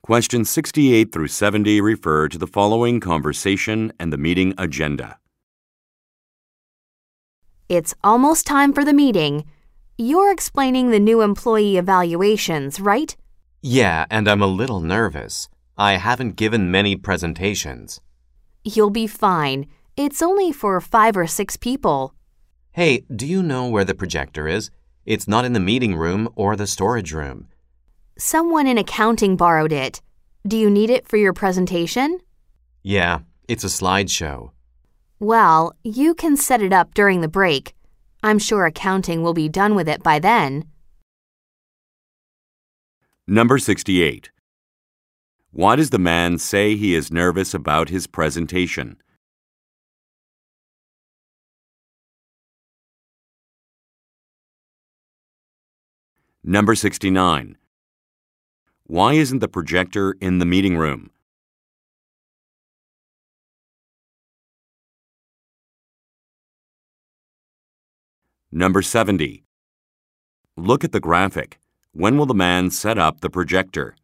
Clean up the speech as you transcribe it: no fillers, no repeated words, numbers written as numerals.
Questions 68 through 70 refer to the following conversation and the meeting agenda. It's almost time for the meeting. You're explaining the new employee evaluations, right? Yeah, and I'm a little nervous. I haven't given many presentations. You'll be fine. It's only for 5 or 6 people. Hey, do you know where the projector is? It's not in the meeting room or the storage room. Someone in accounting borrowed it. Do you need it for your presentation? Yeah, it's a slideshow. Well, you can set it up during the break. I'm sure accounting will be done with it by then. Number 68. Why does the man say he is nervous about his presentation? Number 69. Why isn't the projector in the meeting room? Number 70. Look at the graphic. When will the man set up the projector?